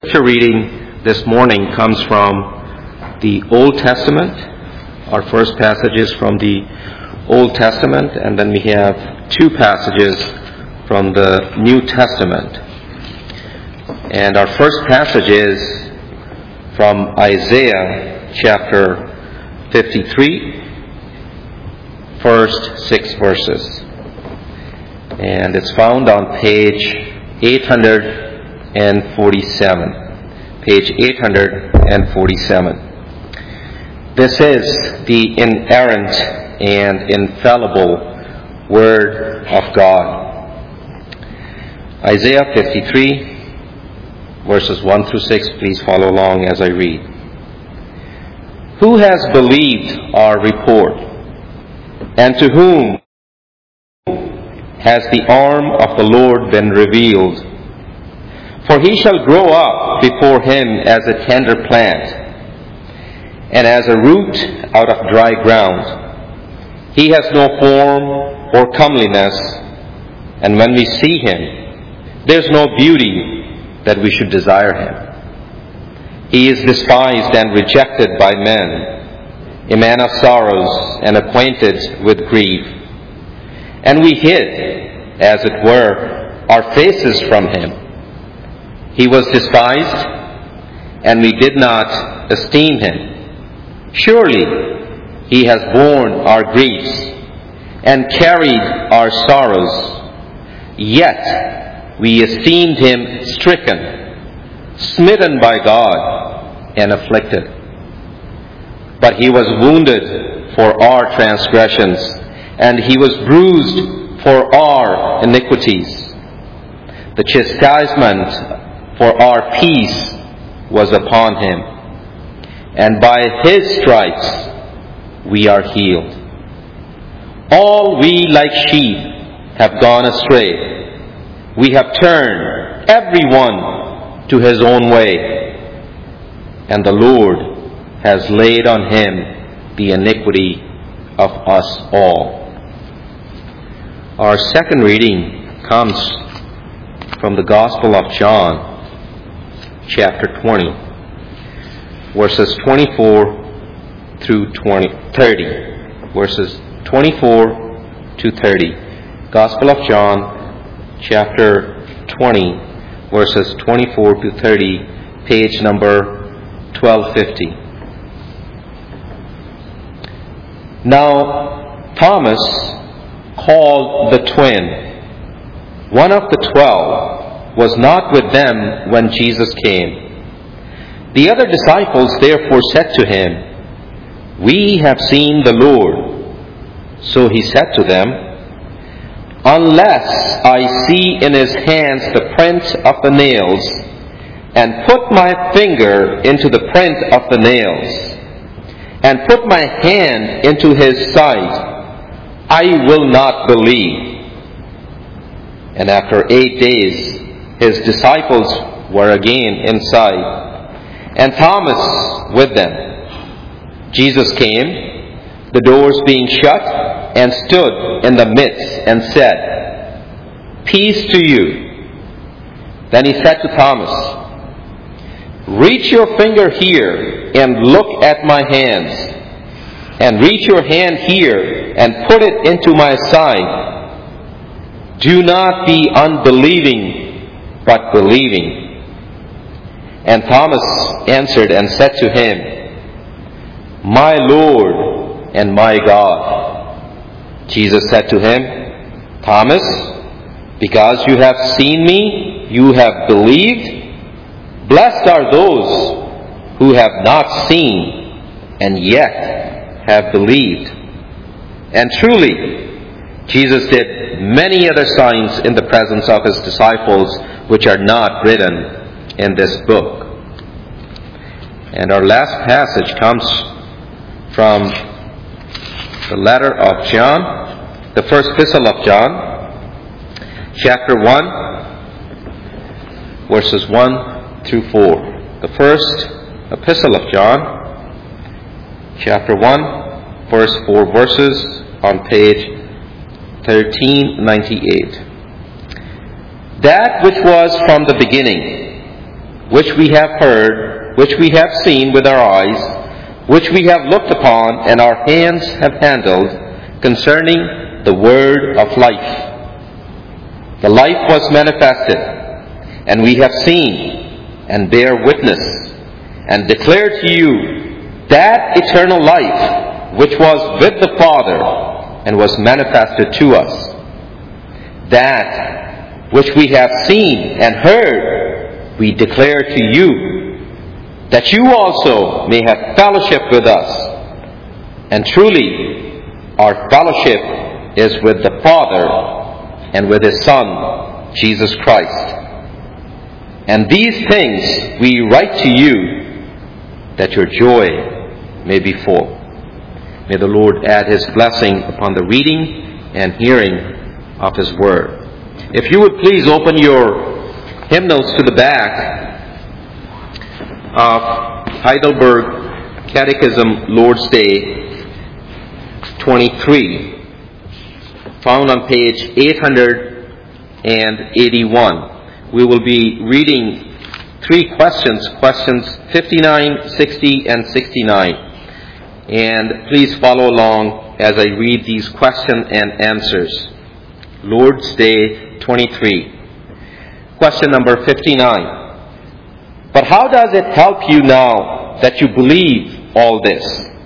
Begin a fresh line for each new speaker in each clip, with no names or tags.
Scripture reading this morning comes from the Old Testament. Our first passage is from the Old Testament, and then we have two passages from the New Testament. And our first passage is from Isaiah chapter 53, first 6 verses. And it's found on page 847. Page 847. This is the inerrant and infallible Word of God. Isaiah 53, verses 1 through 6. Please follow along as I read. Who has believed our report? And to whom has the arm of the Lord been revealed? For he shall grow up before him as a tender plant, and as a root out of dry ground. He has no form or comeliness, and when we see him, there is no beauty that we should desire him. He is despised and rejected by men, a man of sorrows and acquainted with grief. And we hid, as it were, our faces from him. He was despised, and we did not esteem him. Surely he has borne our griefs and carried our sorrows. Yet we esteemed him stricken, smitten by God, and afflicted. But he was wounded for our transgressions, and he was bruised for our iniquities. The chastisement for our peace was upon him, and by his stripes we are healed. All we like sheep have gone astray. We have turned every one to his own way, and the Lord has laid on him the iniquity of us all. Our second reading comes from the Gospel of John, chapter 20, verses 24 through 30. Verses 24 to 30. Gospel of John, chapter 20, verses 24 to 30, page number 1250. Now, Thomas, called the twin, one of the 12, was not with them when Jesus came. The other disciples therefore said to him, "We have seen the Lord." So he said to them, "Unless I see in his hands the print of the nails, and put my finger into the print of the nails, and put my hand into his side, I will not believe." And after 8 days, his disciples were again inside, and Thomas with them. Jesus came, the doors being shut, and stood in the midst, and said, "Peace to you." Then he said to Thomas, "Reach your finger here, and look at my hands, and reach your hand here, and put it into my side. Do not be unbelieving, but believing." And Thomas answered and said to him, "My Lord and my God." Jesus said to him, "Thomas, because you have seen me, you have believed? Blessed are those who have not seen and yet have believed." And truly, Jesus did many other signs in the presence of his disciples, which are not written in this book. And our last passage comes from the letter of John, the first epistle of John, chapter 1, verses 1 through 4. The first epistle of John, chapter 1, verse 4 verses on page 1398. That which was from the beginning, which we have heard, which we have seen with our eyes, which we have looked upon, and our hands have handled, concerning the word of life. The life was manifested, and we have seen, and bear witness, and declare to you that eternal life which was with the Father, and was manifested to us. That which we have seen and heard, we declare to you, that you also may have fellowship with us. And truly, our fellowship is with the Father and with His Son, Jesus Christ. And these things we write to you, that your joy may be full. May the Lord add His blessing upon the reading and hearing of His Word. If you would please open your hymnals to the back of Heidelberg Catechism, Lord's Day 23, found on page 881. We will be reading three questions, questions 59, 60, and 69. And please follow along as I read these questions and answers. Lord's Day 23. Question number 59. But how does it help you now that you believe all this?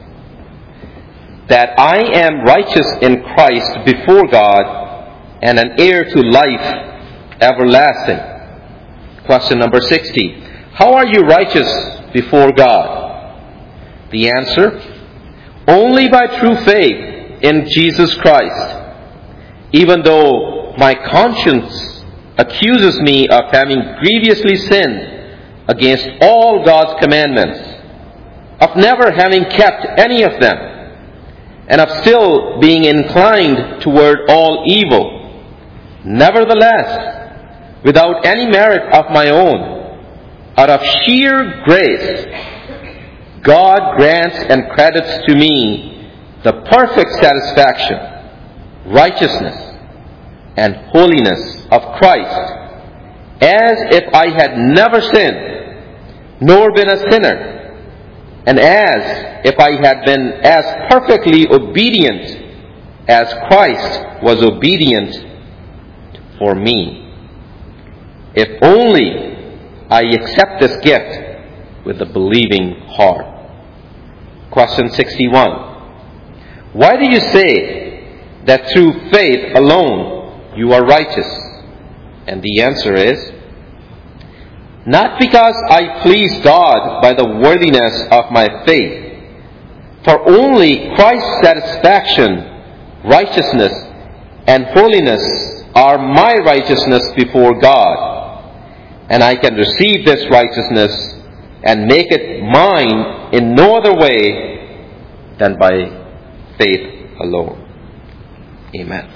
That I am righteous in Christ before God and an heir to life everlasting. Question number 60. How are you righteous before God? The answer: only by true faith in Jesus Christ. Even though my conscience accuses me of having grievously sinned against all God's commandments, of never having kept any of them, and of still being inclined toward all evil, nevertheless, without any merit of my own, out of sheer grace, God grants and credits to me the perfect satisfaction, righteousness, and holiness of Christ, as if I had never sinned, nor been a sinner, and as if I had been as perfectly obedient as Christ was obedient for me. If only I accept this gift with a believing heart. Question 61. Why do you say that through faith alone you are righteous? And the answer is, not because I please God by the worthiness of my faith, for only Christ's satisfaction, righteousness, and holiness are my righteousness before God. And I can receive this righteousness and make it mine in no other way than by faith alone. Amen.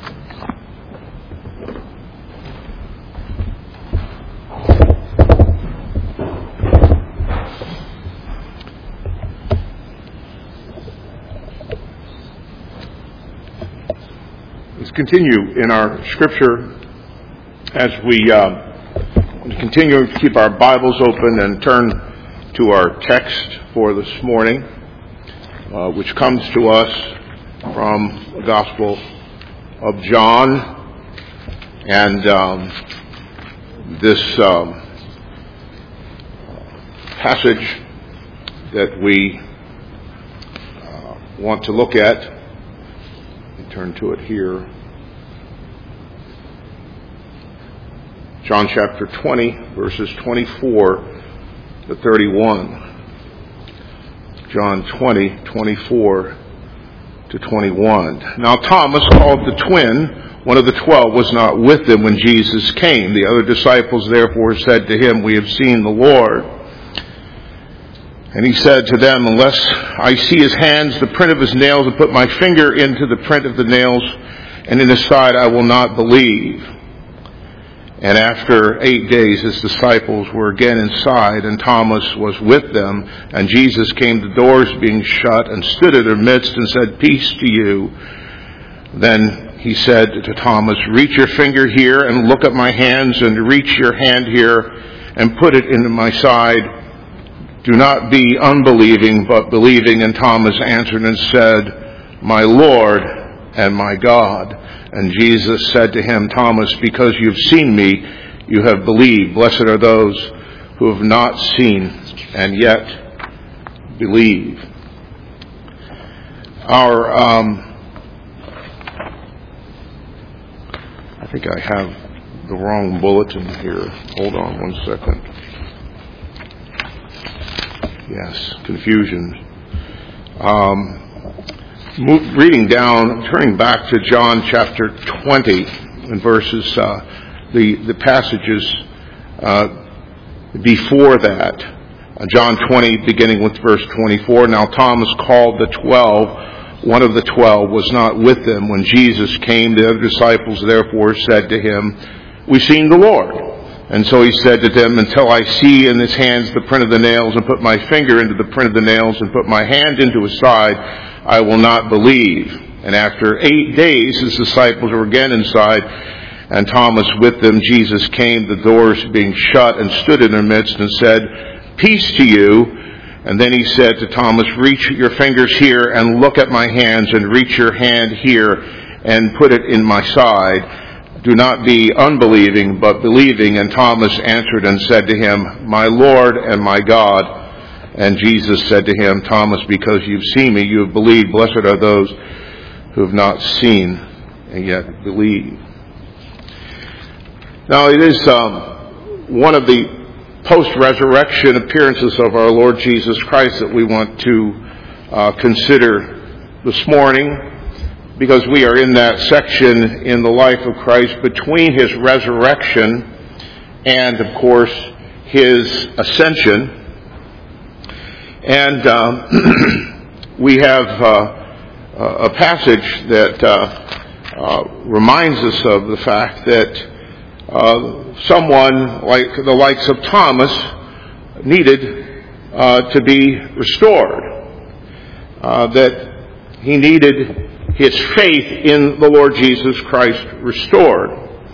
Let's continue in our scripture as we continue to keep our Bibles open and turn to our text for this morning, which comes to us from the Gospel of John. And this passage that we want to look at, let me turn to it here. John chapter 20, verses 24 to 31. John 20, 24 to 21. Now Thomas, called the twin, one of the 12, was not with them when Jesus came. The other disciples therefore said to him, "We have seen the Lord." And he said to them, "Unless I see his hands, the print of his nails, and put my finger into the print of the nails, and in his side, I will not believe." And after 8 days his disciples were again inside, and Thomas was with them. And Jesus came, the doors being shut, and stood in their midst, and said, "Peace to you." Then he said to Thomas, "Reach your finger here, and look at my hands, and reach your hand here, and put it into my side. Do not be unbelieving, but believing. And Thomas answered and said, My Lord and my God. And Jesus said to him, Thomas, because you've seen me, you have believed. Blessed are those who have not seen and yet believe. I think I have the wrong bulletin here. Hold on one second. Yes, confusion. Reading down, turning back to John chapter 20 and verses, the passages before that. John 20, beginning with verse 24. Now Thomas called the 12. One of the 12 was not with them. When Jesus came, the other disciples therefore said to him, We've seen the Lord. And so he said to them, Until I see in his hands the print of the nails, and put my finger into the print of the nails, and put my hand into his side, I will not believe. And after 8 days, his disciples were again inside, and Thomas with them. Jesus came, the doors being shut, and stood in their midst, and said, Peace to you. And then he said to Thomas, Reach your fingers here, and look at my hands, and reach your hand here, and put it in my side. Do not be unbelieving, but believing. And Thomas answered and said to him, My Lord and my God. And Jesus said to him, Thomas, because you've seen me, you have believed. Blessed are those who have not seen and yet believe. Now, it is one of the post-resurrection appearances of our Lord Jesus Christ that we want to consider this morning, because we are in that section in the life of Christ between his resurrection and, of course, his ascension. And we have a passage that reminds us of the fact that someone like the likes of Thomas needed to be restored. That he needed his faith in the Lord Jesus Christ restored.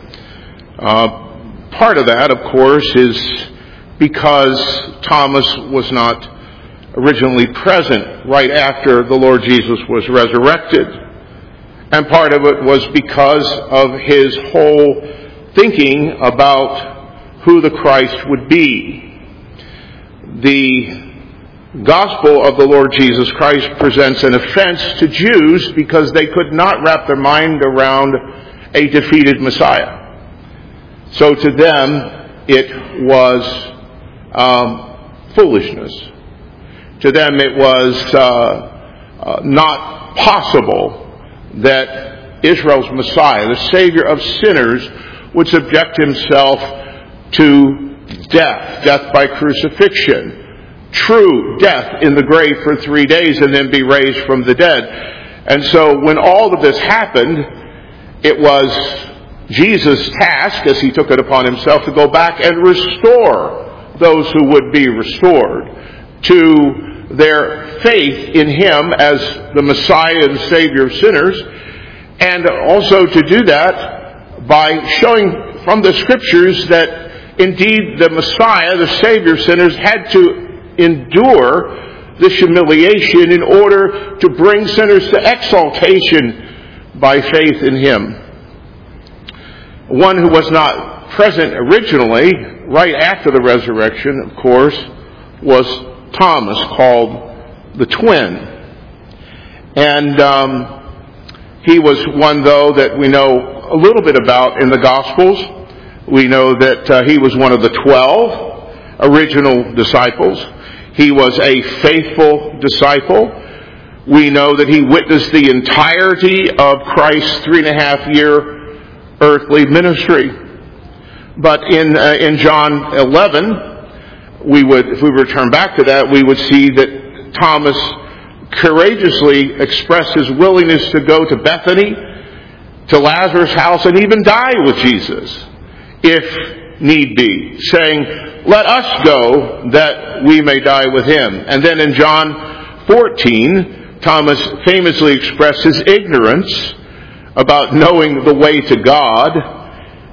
Part of that, of course, is because Thomas was not originally present right after the Lord Jesus was resurrected. And part of it was because of his whole thinking about who the Christ would be. The gospel of the Lord Jesus Christ presents an offense to Jews because they could not wrap their mind around a defeated Messiah. So to them, it was foolishness. To them, it was not possible that Israel's Messiah, the Savior of sinners, would subject himself to death by crucifixion, true death in the grave for 3 days, and then be raised from the dead. And so when all of this happened, it was Jesus' task, as he took it upon himself, to go back and restore those who would be restored to their faith in him as the Messiah and Savior of sinners, and also to do that by showing from the Scriptures that indeed the Messiah, the Savior of sinners, had to endure this humiliation in order to bring sinners to exaltation by faith in him. One who was not present originally, right after the resurrection, of course, was Thomas, called the twin. And he was one, though, that we know a little bit about in the Gospels. We know that he was one of the 12 original disciples. He was a faithful disciple. We know that he witnessed the entirety of Christ's 3.5-year earthly ministry. But in John 11, if we return back to that, we would see that Thomas courageously expressed his willingness to go to Bethany, to Lazarus' house, and even die with Jesus, if need be, saying, let us go that we may die with him. And then in John 14, Thomas famously expressed his ignorance about knowing the way to God,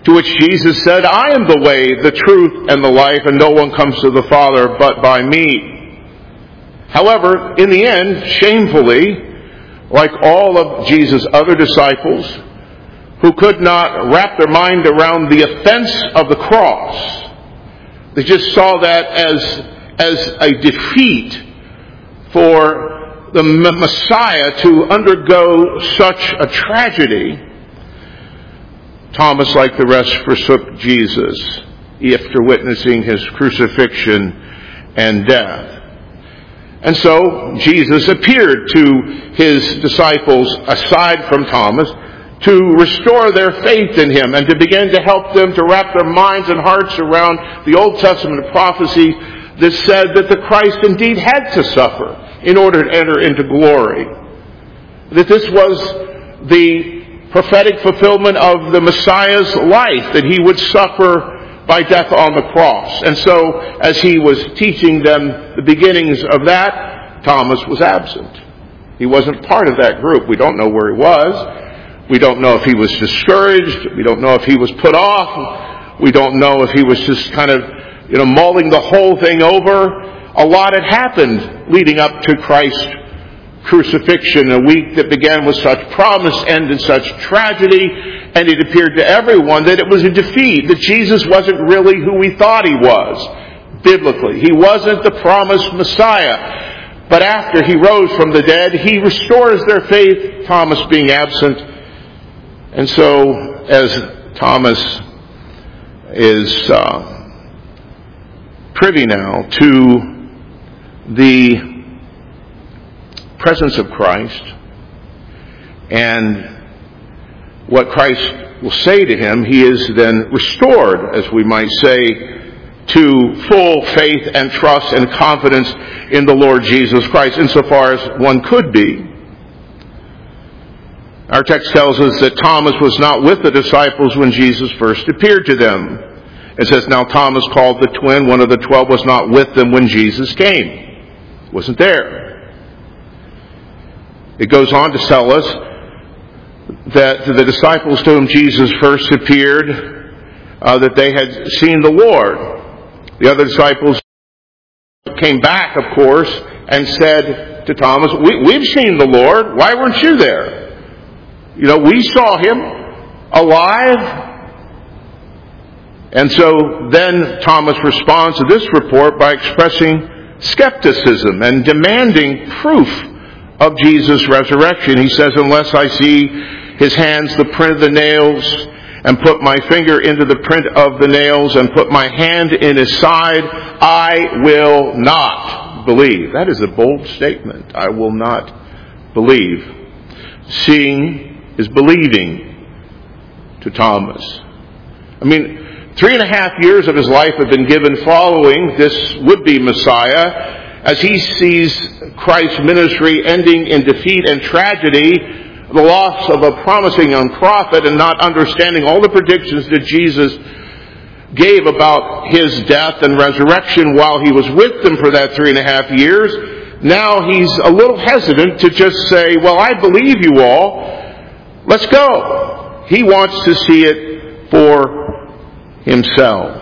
To which Jesus said, I am the way, the truth, and the life, and no one comes to the Father but by me. However, in the end, shamefully, like all of Jesus' other disciples, who could not wrap their mind around the offense of the cross, they just saw that as a defeat for the Messiah to undergo such a tragedy. Thomas, like the rest, forsook Jesus after witnessing his crucifixion and death. And so Jesus appeared to his disciples, aside from Thomas, to restore their faith in him and to begin to help them to wrap their minds and hearts around the Old Testament prophecy that said that the Christ indeed had to suffer in order to enter into glory. That this was the prophetic fulfillment of the Messiah's life, that he would suffer by death on the cross. And so, as he was teaching them the beginnings of that, Thomas was absent. He wasn't part of that group. We don't know where he was. We don't know if he was discouraged. We don't know if he was put off. We don't know if he was just kind of, mulling the whole thing over. A lot had happened leading up to Christ's crucifixion, a week that began with such promise, ended in such tragedy, and it appeared to everyone that it was a defeat, that Jesus wasn't really who we thought he was, biblically. He wasn't the promised Messiah. But after he rose from the dead, he restores their faith, Thomas being absent. And so, as Thomas is privy now to the presence of Christ and what Christ will say to him, he is then restored, as we might say, to full faith and trust and confidence in the Lord Jesus Christ, insofar as one could be. Our text tells us that Thomas was not with the disciples when Jesus first appeared to them. It says, now Thomas, called the twin, one of the 12, was not with them when Jesus came. Wasn't there. It goes on to tell us that the disciples to whom Jesus first appeared, that they had seen the Lord. The other disciples came back, of course, and said to Thomas, we've seen the Lord. Why weren't you there? We saw him alive. And so then Thomas responds to this report by expressing skepticism and demanding proof of Jesus' resurrection. He says, unless I see his hands, the print of the nails, and put my finger into the print of the nails, and put my hand in his side, I will not believe. That is a bold statement. I will not believe. Seeing is believing to Thomas. 3.5 years of his life have been given following this would-be Messiah, as he sees Christ's ministry ending in defeat and tragedy, the loss of a promising young prophet, and not understanding all the predictions that Jesus gave about his death and resurrection while he was with them for that 3.5 years. Now he's a little hesitant to just say, well, I believe you all. Let's go. He wants to see it for himself.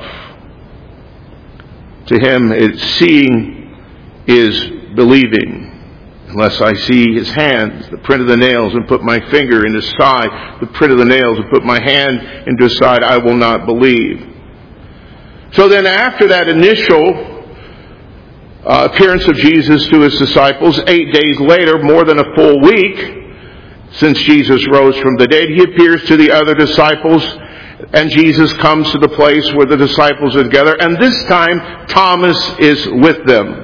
To him, seeing is believing. Unless I see his hands, the print of the nails, and put my finger in his side, the print of the nails, and put my hand into his side, I will not believe. So then after that initial appearance of Jesus to his disciples, 8 days later, more than a full week since Jesus rose from the dead, he appears to the other disciples, and Jesus comes to the place where the disciples are together, and this time Thomas is with them.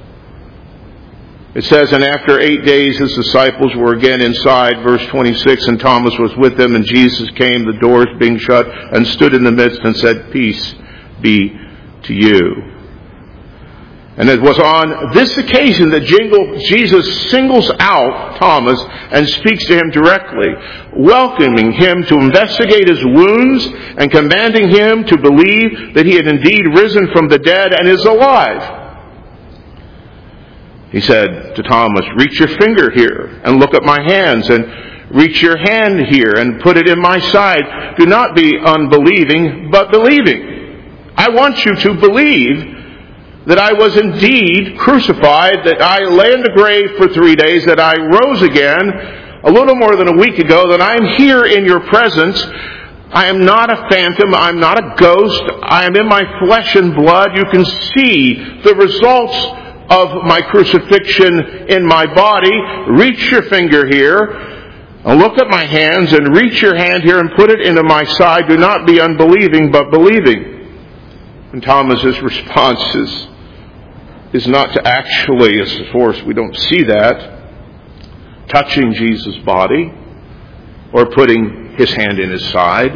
It says, and after 8 days his disciples were again inside, verse 26, and Thomas was with them, and Jesus came, the doors being shut, and stood in the midst and said, peace be to you. And it was on this occasion that Jesus singles out Thomas and speaks to him directly, welcoming him to investigate his wounds and commanding him to believe that he had indeed risen from the dead and is alive. He said to Thomas, reach your finger here and look at my hands, and Reach your hand here and put it in my side. Do not be unbelieving, but believing. I want you to believe that I was indeed crucified, that I lay in the grave for 3 days, that I rose again a little more than a week ago, that I am here in your presence. I am not a phantom. I'm not a ghost. I am in my flesh and blood. You can see the results of my crucifixion in my body. Reach your finger here and look at my hands, and reach your hand here and put it into my side. Do not be unbelieving, but believing. And Thomas's response is not to actually, as of course we don't see that, touching Jesus' body or putting his hand in his side,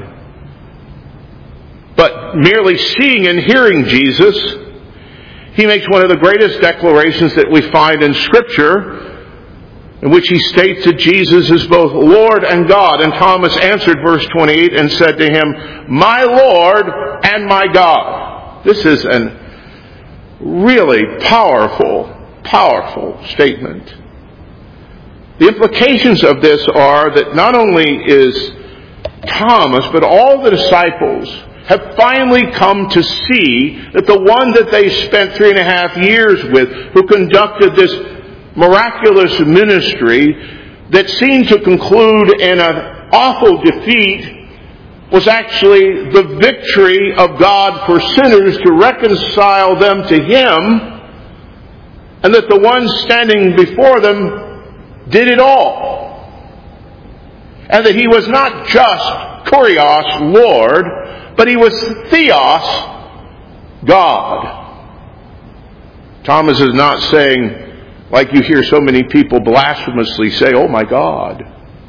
but merely seeing and hearing Jesus. He makes one of the greatest declarations that we find in Scripture, in which he states that Jesus is both Lord and God. And Thomas answered, verse 28, and said to him, "My Lord and my God." This is a really powerful statement. The implications of this are that not only is Thomas, but all the disciples have finally come to see that the one that they spent 3.5 years with, who conducted this miraculous ministry that seemed to conclude in an awful defeat, was actually the victory of God for sinners to reconcile them to Him, and that the one standing before them did it all. And that He was not just Kurios, Lord, but He was Theos, God. Thomas is not saying, like you hear so many people blasphemously say, "Oh my God."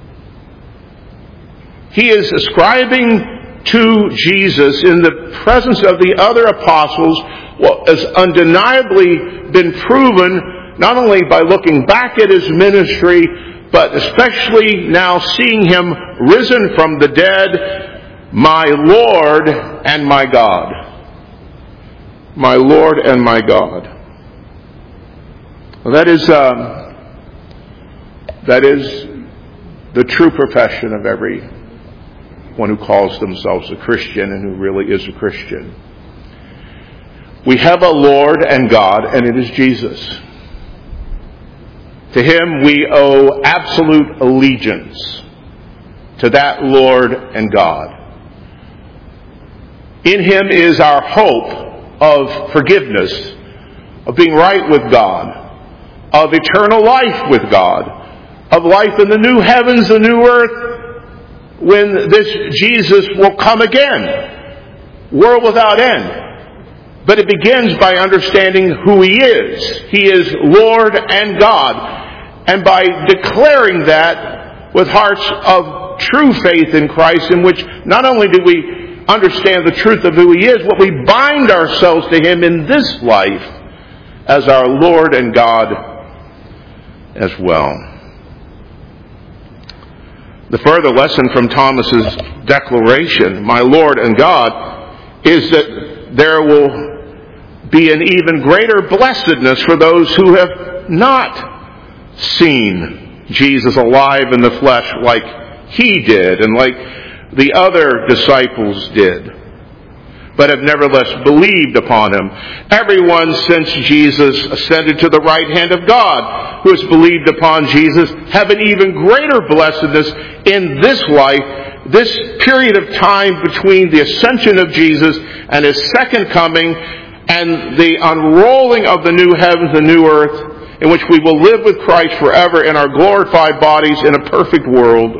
He is ascribing to Jesus, in the presence of the other apostles, what has undeniably been proven, not only by looking back at His ministry, but especially now seeing Him risen from the dead, "My Lord and my God." My Lord and my God. Well, that is the true profession of everyone who calls themselves a Christian and who really is a Christian. We have a Lord and God, and it is Jesus. To Him we owe absolute allegiance, to that Lord and God. In Him is our hope of forgiveness, of being right with God, of eternal life with God, of life in the new heavens, the new earth, when this Jesus will come again, world without end. But it begins by understanding who He is. He is Lord and God. And by declaring that with hearts of true faith in Christ, in which not only do we understand the truth of who He is, but we bind ourselves to Him in this life as our Lord and God as well. The further lesson from Thomas's declaration, "My Lord and God," is that there will be an even greater blessedness for those who have not seen Jesus alive in the flesh like He did and like the other disciples did, but have nevertheless believed upon Him. Everyone since Jesus ascended to the right hand of God who has believed upon Jesus have an even greater blessedness in this life, this period of time between the ascension of Jesus and His second coming and the unrolling of the new heavens and new earth, in which we will live with Christ forever in our glorified bodies in a perfect world.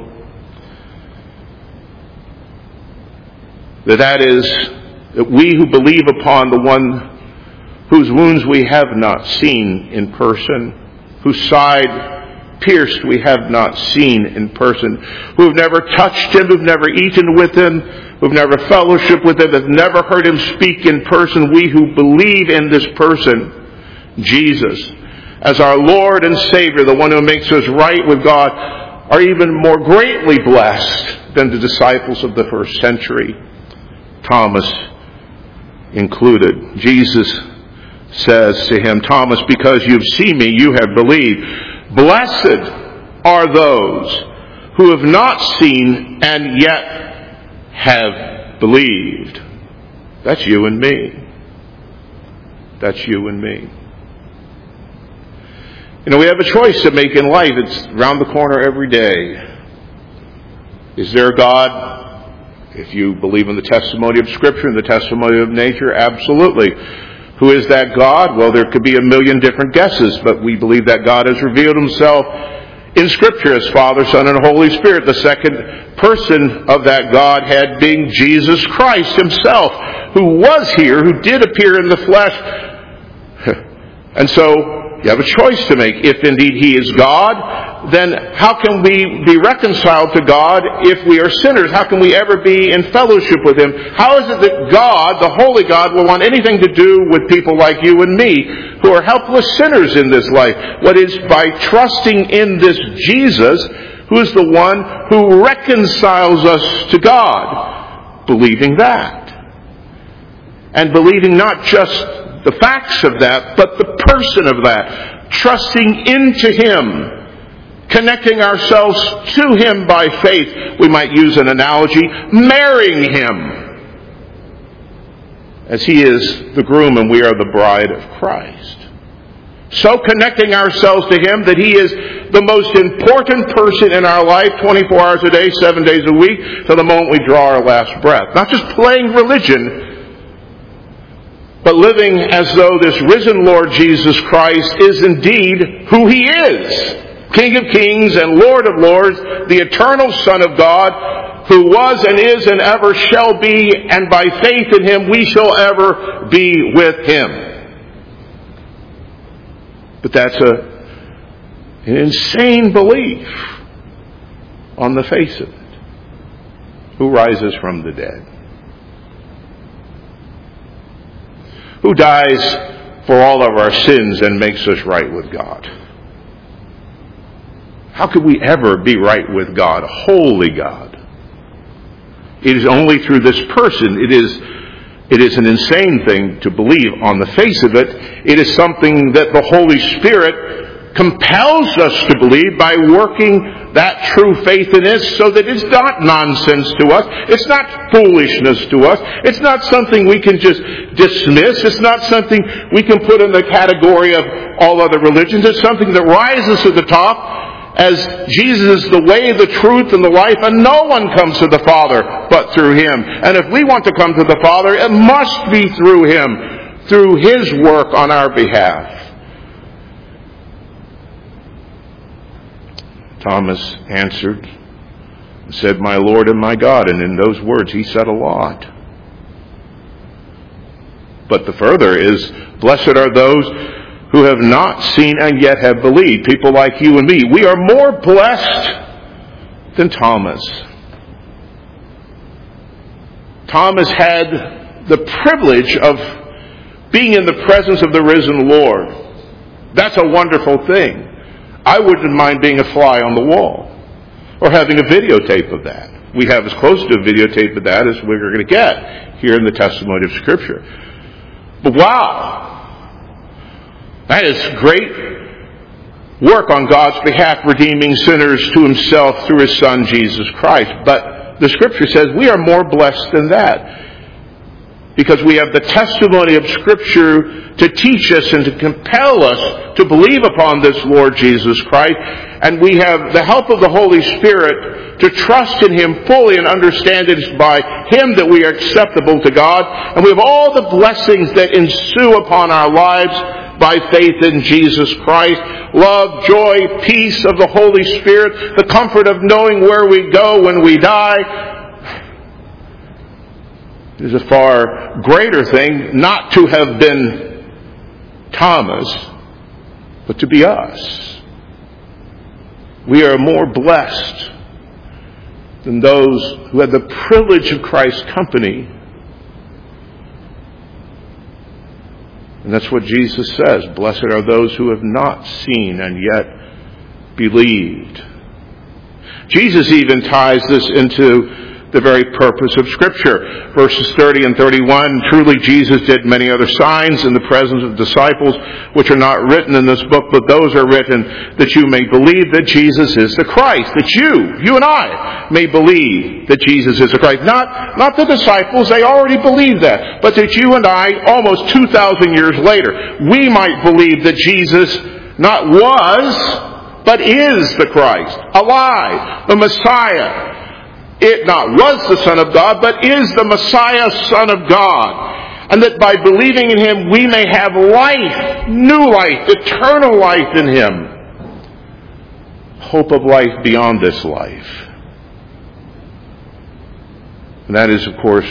That is, that we who believe upon the one whose wounds we have not seen in person, whose side pierced we have not seen in person, who have never touched Him, who have never eaten with Him, who have never fellowshiped with Him, have never heard Him speak in person, we who believe in this person, Jesus, as our Lord and Savior, the one who makes us right with God, are even more greatly blessed than the disciples of the first century, Thomas included. Jesus says to him, "Thomas, because you've seen me, you have believed. Blessed are those who have not seen and yet have believed. That's you and me. That's you and me. You know, we have a choice to make in life. It's around the corner every day. Is there a God? If you believe in the testimony of Scripture and the testimony of nature, absolutely. Who is that God? Well, there could be a million different guesses, but we believe that God has revealed Himself in Scripture as Father, Son, and Holy Spirit. The second person of that Godhead being Jesus Christ Himself, who was here, who did appear in the flesh. And so, you have a choice to make. If indeed He is God, then how can we be reconciled to God if we are sinners? How can we ever be in fellowship with Him? How is it that God, the Holy God, will want anything to do with people like you and me, who are helpless sinners in this life? What is by trusting in this Jesus, who is the one who reconciles us to God. Believing that. And believing not just the facts of that, but the person of that. Trusting into Him. Connecting ourselves to Him by faith. We might use an analogy. Marrying Him. As He is the groom and we are the bride of Christ. So connecting ourselves to Him that He is the most important person in our life, 24 hours a day, 7 days a week, till the moment we draw our last breath. Not just playing religion, but living as though this risen Lord Jesus Christ is indeed who He is. King of kings and Lord of lords, the eternal Son of God, who was and is and ever shall be, and by faith in Him we shall ever be with Him. But that's an insane belief on the face of it. Who rises from the dead? Who dies for all of our sins and makes us right with God? How could we ever be right with God, holy God? It is only through this person. It is an insane thing to believe on the face of it. It is something that the Holy Spirit compels us to believe by working that true faith in us, so that it's not nonsense to us. It's not foolishness to us. It's not something we can just dismiss. It's not something we can put in the category of all other religions. It's something that rises to the top as Jesus is the way, the truth, and the life, and no one comes to the Father but through Him. And if we want to come to the Father, it must be through Him, through His work on our behalf. Thomas answered and said, "My Lord and my God." And in those words he said a lot. But the further is, blessed are those who have not seen and yet have believed. People like you and me. We are more blessed than Thomas. Thomas had the privilege of being in the presence of the risen Lord. That's a wonderful thing. I wouldn't mind being a fly on the wall or having a videotape of that. We have as close to a videotape of that as we're going to get here in the testimony of Scripture. But wow! That is great work on God's behalf, redeeming sinners to Himself through His Son, Jesus Christ. But the Scripture says we are more blessed than that, because we have the testimony of Scripture to teach us and to compel us to believe upon this Lord Jesus Christ. And we have the help of the Holy Spirit to trust in Him fully and understand it is by Him that we are acceptable to God. And we have all the blessings that ensue upon our lives by faith in Jesus Christ. Love, joy, peace of the Holy Spirit, the comfort of knowing where we go when we die. It is a far greater thing not to have been Thomas, but to be us. We are more blessed than those who had the privilege of Christ's company. And that's what Jesus says. Blessed are those who have not seen and yet believed. Jesus even ties this into the very purpose of Scripture. Verses 30 and 31, truly Jesus did many other signs in the presence of disciples, which are not written in this book, but those are written that you may believe that Jesus is the Christ. That you and I, may believe that Jesus is the Christ. Not the disciples, they already believed that. But that you and I, almost 2,000 years later, we might believe that Jesus not was, but is the Christ, alive, the Messiah. It not was the Son of God, but is the Messiah, Son of God. And that by believing in Him, we may have life, new life, eternal life in Him. Hope of life beyond this life. And that is, of course,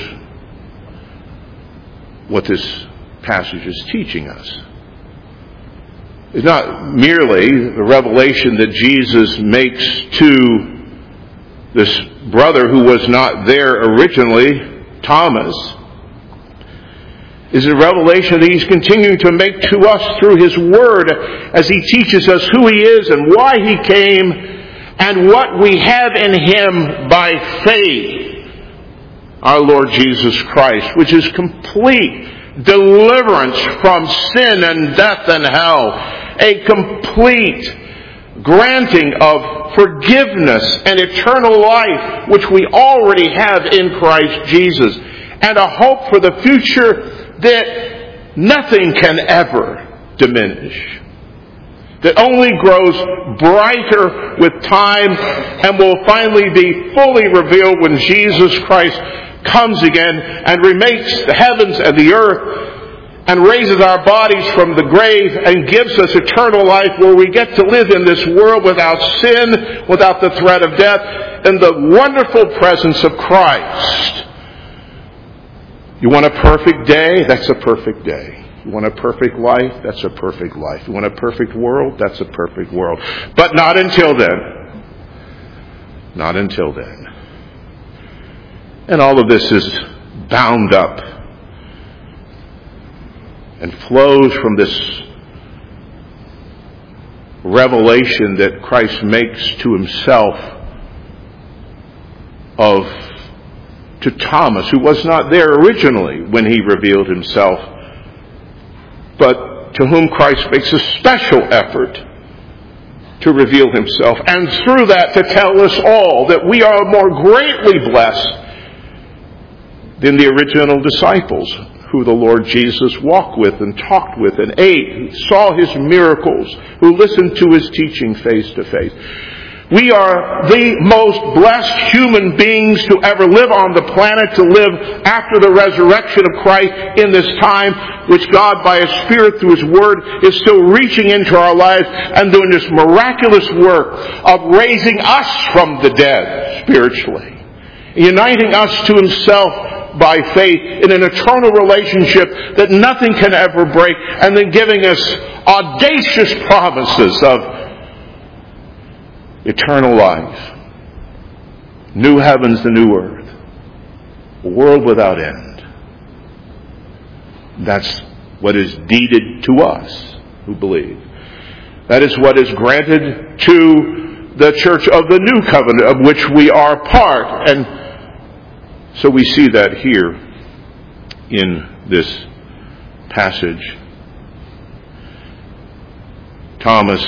what this passage is teaching us. It's not merely the revelation that Jesus makes to this brother who was not there originally, Thomas. Is a revelation that He's continuing to make to us through His Word as He teaches us who He is and why He came and what we have in Him by faith. Our Lord Jesus Christ, which is complete deliverance from sin and death and hell. A complete granting of forgiveness and eternal life, which we already have in Christ Jesus. And a hope for the future that nothing can ever diminish. That only grows brighter with time and will finally be fully revealed when Jesus Christ comes again and remakes the heavens and the earth and raises our bodies from the grave and gives us eternal life where we get to live in this world without sin, without the threat of death, in the wonderful presence of Christ. You want a perfect day? That's a perfect day. You want a perfect life? That's a perfect life. You want a perfect world? That's a perfect world. But not until then. Not until then. And all of this is bound up and flows from this revelation that Christ makes to Himself to Thomas, who was not there originally when He revealed Himself, but to whom Christ makes a special effort to reveal Himself, and through that to tell us all that we are more greatly blessed than the original disciples who the Lord Jesus walked with and talked with and ate, who saw His miracles, who listened to His teaching face to face. We are the most blessed human beings to ever live on the planet, to live after the resurrection of Christ in this time, which God, by His Spirit, through His Word, is still reaching into our lives and doing this miraculous work of raising us from the dead spiritually, uniting us to Himself by faith in an eternal relationship that nothing can ever break, and then giving us audacious promises of eternal life, new heavens, the new earth, a world without end. That's what is deeded to us who believe. That is what is granted to the church of the new covenant, of which we are part. And so we see that here in this passage. Thomas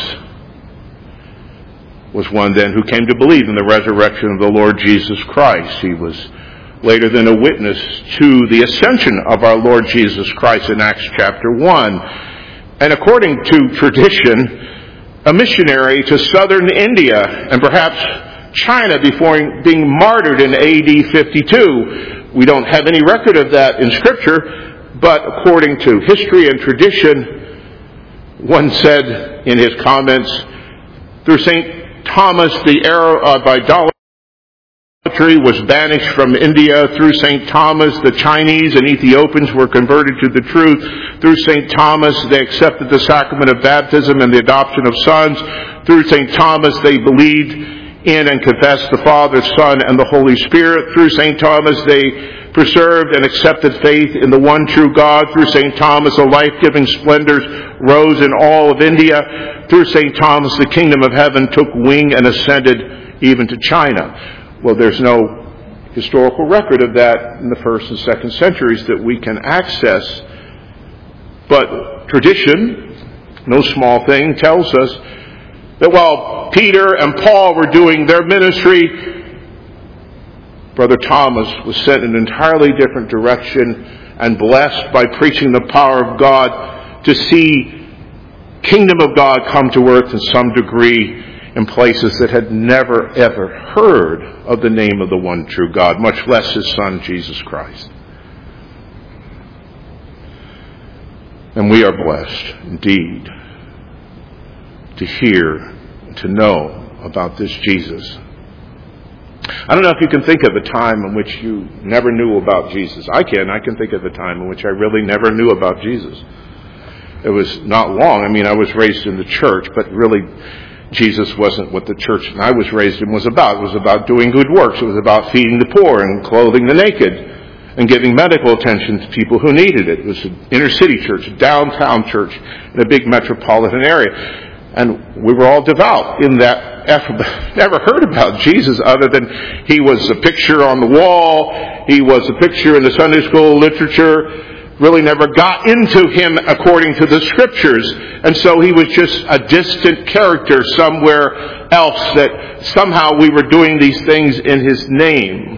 was one then who came to believe in the resurrection of the Lord Jesus Christ. He was later then a witness to the ascension of our Lord Jesus Christ in Acts chapter 1. And according to tradition, a missionary to southern India and perhaps China before being martyred in AD 52. We don't have any record of that in Scripture, but according to history and tradition, one said in his comments, through St. Thomas, the era of idolatry was banished from India. Through St. Thomas, the Chinese and Ethiopians were converted to the truth. Through St. Thomas, they accepted the sacrament of baptism and the adoption of sons. Through St. Thomas, they believed in and confessed the Father, Son, and the Holy Spirit. Through St. Thomas, they preserved and accepted faith in the one true God. Through St. Thomas, the life-giving splendors rose in all of India. Through St. Thomas, the kingdom of heaven took wing and ascended even to China. Well, there's no historical record of that in the 1st and 2nd centuries that we can access. But tradition, no small thing, tells us that while Peter and Paul were doing their ministry, Brother Thomas was sent in an entirely different direction and blessed by preaching the power of God to see kingdom of God come to earth in some degree in places that had never ever heard of the name of the one true God, much less His Son, Jesus Christ. And we are blessed indeed to hear and to know about this Jesus. I don't know if you can think of a time in which you never knew about Jesus. I can think of a time in which I really never knew about Jesus. It was not long. I was raised in the church, but really Jesus wasn't what the church I was raised in was about. It was about doing good works. It was about feeding the poor and clothing the naked and giving medical attention to people who needed it. It was an inner city church, a downtown church in a big metropolitan area. And we were all devout in that effort. Never heard about Jesus other than He was a picture on the wall. He was a picture in the Sunday school literature. Really never got into Him according to the Scriptures. And so He was just a distant character somewhere else, that somehow we were doing these things in His name.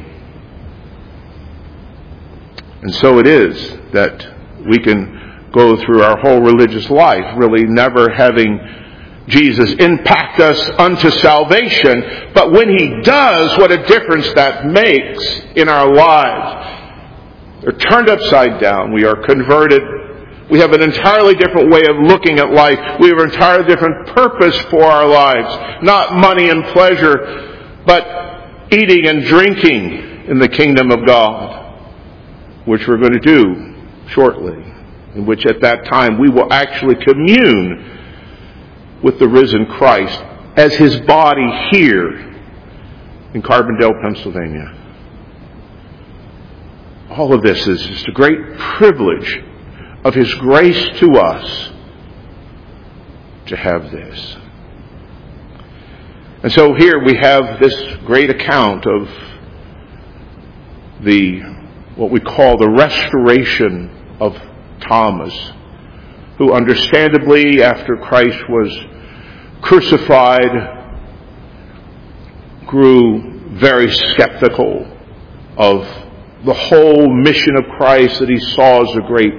And so it is that we can go through our whole religious life really never having Jesus impact us unto salvation. But when He does, what a difference that makes in our lives. They're turned upside down. We are converted. We have an entirely different way of looking at life. We have an entirely different purpose for our lives. Not money and pleasure, but eating and drinking in the kingdom of God, which we're going to do shortly, in which at that time we will actually commune with the risen Christ as His body here in Carbondale, Pennsylvania. All of this is just a great privilege of His grace to us to have this. And so here we have this great account of what we call the restoration of Thomas, who understandably, after Christ was crucified, grew very skeptical of the whole mission of Christ that he saw as a great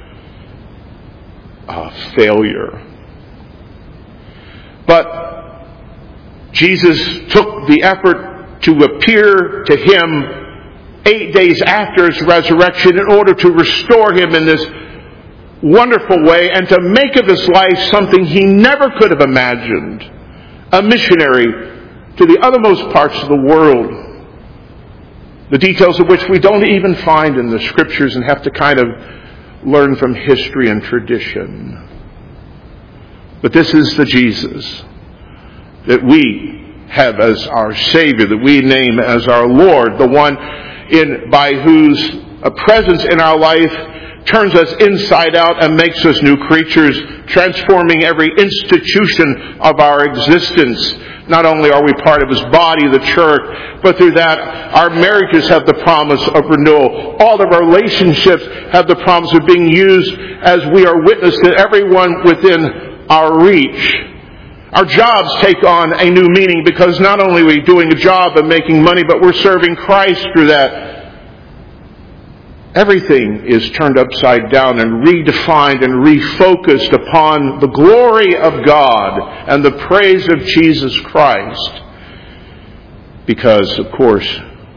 failure. But Jesus took the effort to appear to him 8 days after his resurrection in order to restore him in this wonderful way and to make of his life something he never could have imagined, a missionary to the othermost parts of the world, the details of which we don't even find in the Scriptures and have to kind of learn from history and tradition. But this is the Jesus that we have as our Savior, that we name as our Lord, the one by whose presence in our life turns us inside out and makes us new creatures, transforming every institution of our existence. Not only are we part of His body, the church, but through that our marriages have the promise of renewal. All of our relationships have the promise of being used as we are witness to everyone within our reach. Our jobs take on a new meaning because not only are we doing a job and making money, but we're serving Christ through that. Everything is turned upside down and redefined and refocused upon the glory of God and the praise of Jesus Christ. Because, of course,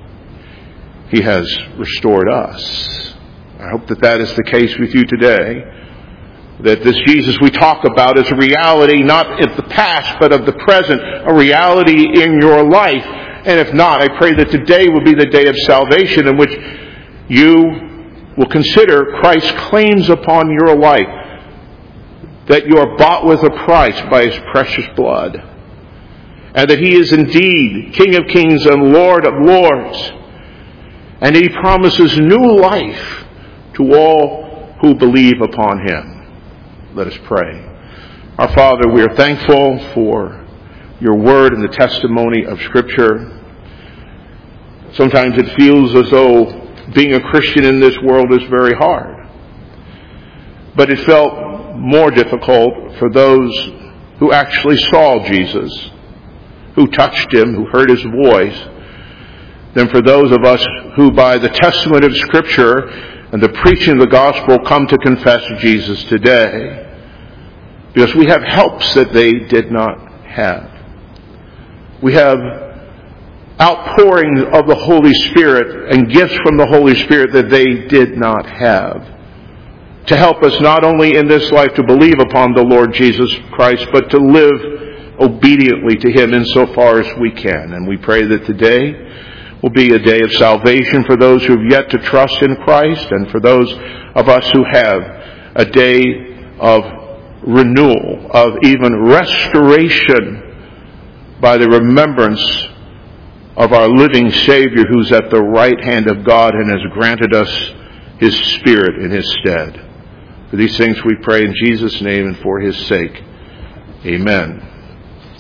He has restored us. I hope that that is the case with you today. That this Jesus we talk about is a reality not of the past, but of the present, a reality in your life. And if not, I pray that today will be the day of salvation in which you will consider Christ's claims upon your life, that you are bought with a price by His precious blood, and that He is indeed King of kings and Lord of lords, and He promises new life to all who believe upon Him. Let us pray. Our Father, we are thankful for Your word and the testimony of Scripture. Sometimes it feels as though being a Christian in this world is very hard. But it felt more difficult for those who actually saw Jesus, who touched him, who heard his voice, than for those of us who by the testimony of Scripture and the preaching of the gospel come to confess Jesus today. Because we have helps that they did not have. We have outpourings of the Holy Spirit and gifts from the Holy Spirit that they did not have, to help us not only in this life to believe upon the Lord Jesus Christ, but to live obediently to him insofar as we can. And we pray that today will be a day of salvation for those who have yet to trust in Christ, and for those of us who have, a day of renewal, of even restoration by the remembrance of our living Savior, who's at the right hand of God and has granted us his Spirit in his stead. For these things we pray in Jesus' name and for his sake. Amen.